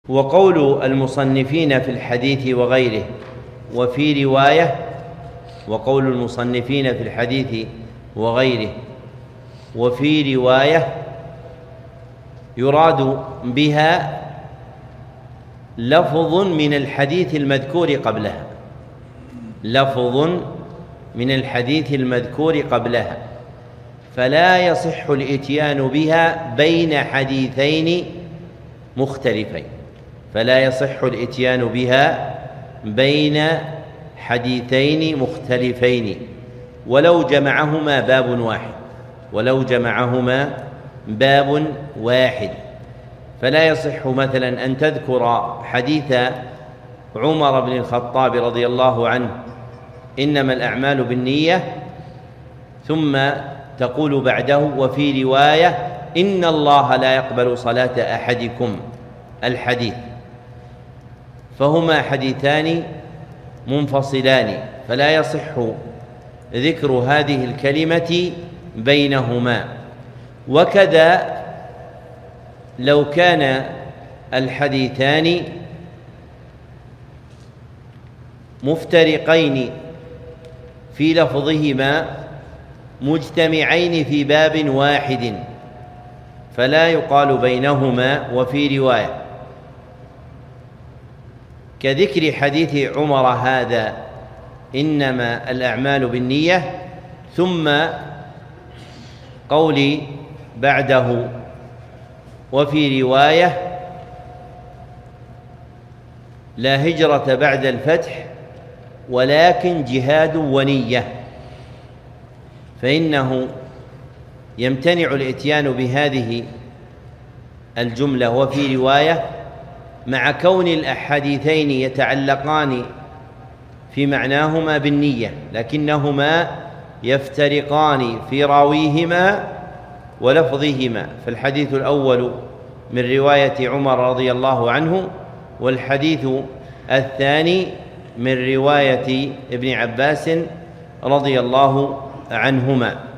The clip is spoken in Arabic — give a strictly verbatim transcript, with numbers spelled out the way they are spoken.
وقول المصنفين في الحديث وغيره وفي رواية وقول المصنفين في الحديث وغيره وفي رواية يراد بها لفظ من الحديث المذكور قبلها لفظ من الحديث المذكور قبلها فلا يصح الإتيان بها بين حديثين مختلفين فلا يصح الإتيان بها بين حديثين مختلفين ولو جمعهما باب واحد ولو جمعهما باب واحد فلا يصح مثلا أن تذكر حديث عمر بن الخطاب رضي الله عنه إنما الأعمال بالنية ثم تقول بعده وفي رواية إن الله لا يقبل صلاة أحدكم الحديث، فهما حديثان منفصلان فلا يصح ذكر هذه الكلمة بينهما. وكذا لو كان الحديثان مفترقين في لفظهما مجتمعين في باب واحد فلا يقال بينهما وفي رواية، كذكر حديث عمر هذا إنما الأعمال بالنية ثم قولي بعده وفي رواية لا هجرة بعد الفتح ولكن جهاد ونية، فإنه يمتنع الإتيان بهذه الجملة وفي رواية مع كون الحديثين يتعلقان في معناهما بالنية لكنهما يفترقان في راويهما ولفظهما، فالحديث الأول من رواية عمر رضي الله عنه والحديث الثاني من رواية ابن عباس رضي الله عنهما.